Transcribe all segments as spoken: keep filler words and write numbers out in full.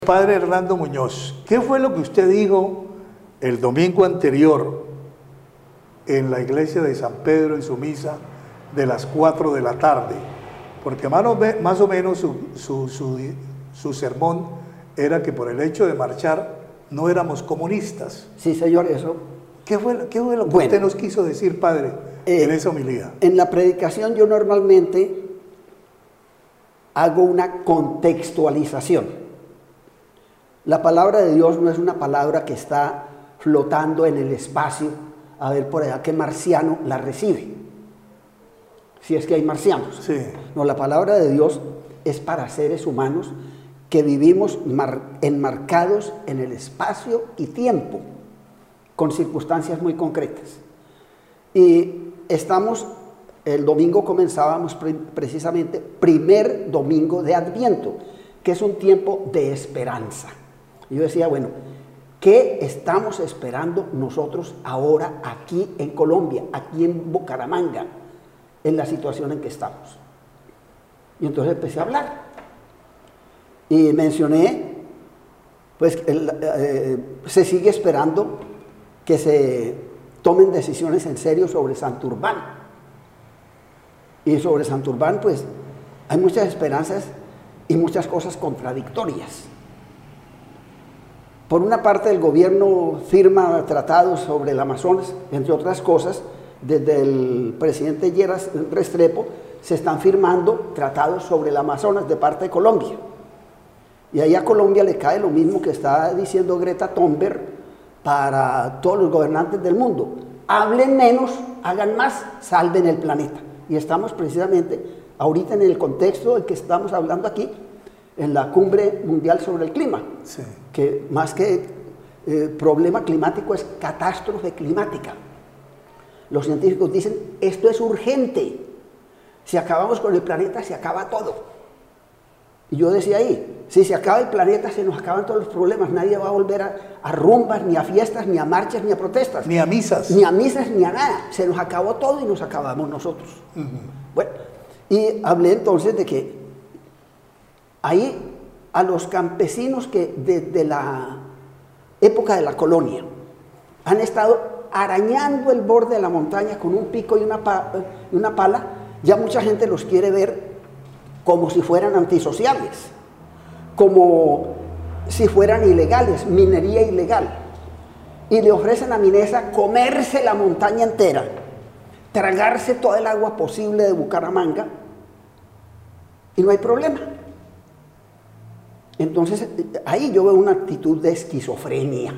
Padre Hernando Muñoz, ¿qué fue lo que usted dijo el domingo anterior en la iglesia de San Pedro en su misa de las cuatro de la tarde? Porque más o menos su, su, su, su sermón era que por el hecho de marchar no éramos comunistas. Sí, señor, eso. ¿Qué fue, qué fue lo que bueno, usted nos quiso decir, Padre, eh, en esa homilía? En la predicación yo normalmente hago una contextualización. La palabra de Dios no es una palabra que está flotando en el espacio a ver por allá qué marciano la recibe, si es que hay marcianos. Sí. No, la palabra de Dios es para seres humanos que vivimos enmarcados en el espacio y tiempo, con circunstancias muy concretas. Y estamos, el domingo comenzábamos pre precisamente primer domingo de Adviento, que es un tiempo de esperanza. Yo decía, bueno, ¿qué estamos esperando nosotros ahora aquí en Colombia, aquí en Bucaramanga, en la situación en que estamos? Y entonces empecé a hablar. Y mencioné, pues, el, eh, se sigue esperando que se tomen decisiones en serio sobre Santurbán. Y sobre Santurbán, pues, hay muchas esperanzas y muchas cosas contradictorias. Por una parte, el gobierno firma tratados sobre el Amazonas, entre otras cosas, desde el presidente Lleras Restrepo, se están firmando tratados sobre el Amazonas de parte de Colombia. Y ahí a Colombia le cae lo mismo que está diciendo Greta Thunberg para todos los gobernantes del mundo. Hablen menos, hagan más, salven el planeta. Y estamos precisamente ahorita en el contexto del que estamos hablando aquí, en la cumbre mundial sobre el clima, sí. Que más que eh, problema climático es catástrofe climática. Los científicos dicen, esto es urgente, si acabamos con el planeta se acaba todo. Y yo decía ahí, si se acaba el planeta se nos acaban todos los problemas, nadie va a volver a, a rumbas, ni a fiestas, ni a marchas, ni a protestas. Ni a misas. Ni a misas, ni a nada, se nos acabó todo y nos acabamos nosotros. Uh-huh. Bueno, y hablé entonces de que ahí a los campesinos que desde la época de la colonia han estado arañando el borde de la montaña con un pico y una, pa y una pala, ya mucha gente los quiere ver como si fueran antisociales, como si fueran ilegales, minería ilegal. Y le ofrecen a Minesa comerse la montaña entera, tragarse toda el agua posible de Bucaramanga y no hay problema. Entonces, ahí yo veo una actitud de esquizofrenia.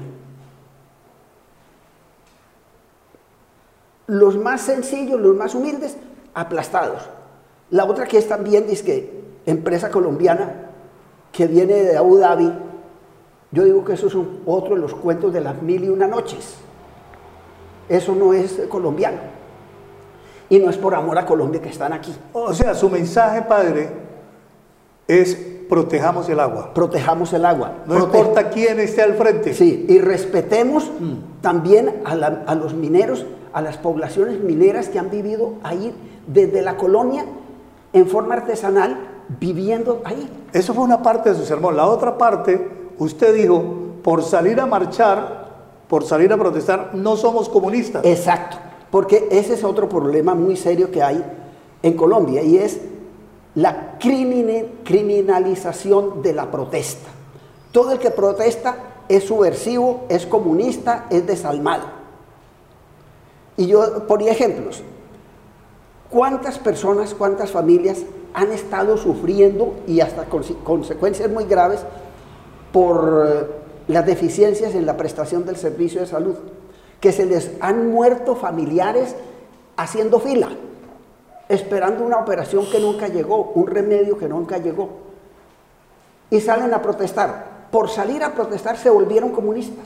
Los más sencillos, los más humildes, aplastados. La otra que es también, dice que empresa colombiana que viene de Abu Dhabi, yo digo que eso es un, otro de los cuentos de las mil y una noches. Eso no es colombiano. Y no es por amor a Colombia que están aquí. O sea, su mensaje, Padre, es protejamos el agua. Protejamos el agua. No Prote importa quién esté al frente. Sí, y respetemos mm. también a, la, a los mineros, a las poblaciones mineras que han vivido ahí desde la colonia en forma artesanal, viviendo ahí. Eso fue una parte de su sermón. La otra parte, usted dijo, por salir a marchar, por salir a protestar, no somos comunistas. Exacto, porque ese es otro problema muy serio que hay en Colombia, y es la criminalización de la protesta. Todo el que protesta es subversivo, es comunista, es desalmado. Y yo ponía ejemplos. ¿Cuántas personas, cuántas familias han estado sufriendo y hasta con consecuencias muy graves por las deficiencias en la prestación del servicio de salud? Que se les han muerto familiares haciendo fila, esperando una operación que nunca llegó, un remedio que nunca llegó. Y salen a protestar. Por salir a protestar se volvieron comunistas.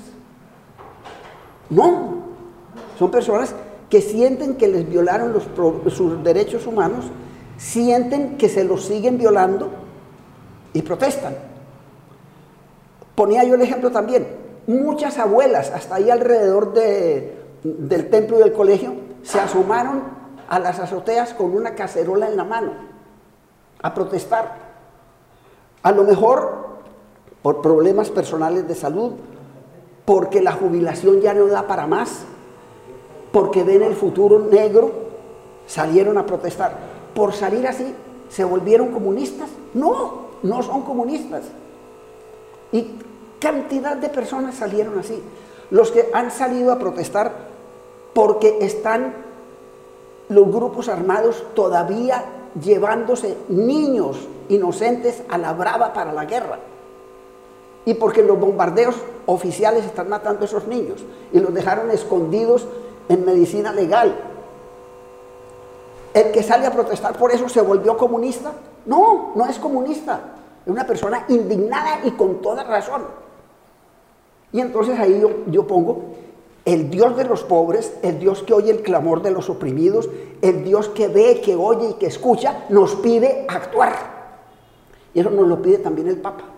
No, son personas que sienten que les violaron los, sus derechos humanos, sienten que se los siguen violando y protestan. Ponía yo el ejemplo también, muchas abuelas hasta ahí alrededor de, del templo y del colegio se asomaron a las azoteas con una cacerola en la mano a protestar. A lo mejor por problemas personales de salud, porque la jubilación ya no da para más, porque ven el futuro negro, salieron a protestar. Por salir así, ¿se volvieron comunistas? No, no son comunistas. Y cantidad de personas salieron así. Los que han salido a protestar porque están los grupos armados todavía llevándose niños inocentes a la brava para la guerra. Y porque los bombardeos oficiales están matando a esos niños y los dejaron escondidos en medicina legal. ¿El que sale a protestar por eso se volvió comunista? No, no es comunista. Es una persona indignada y con toda razón. Y entonces ahí yo, yo pongo el Dios de los pobres, el Dios que oye el clamor de los oprimidos, el Dios que ve, que oye y que escucha, nos pide actuar. Y eso nos lo pide también el Papa.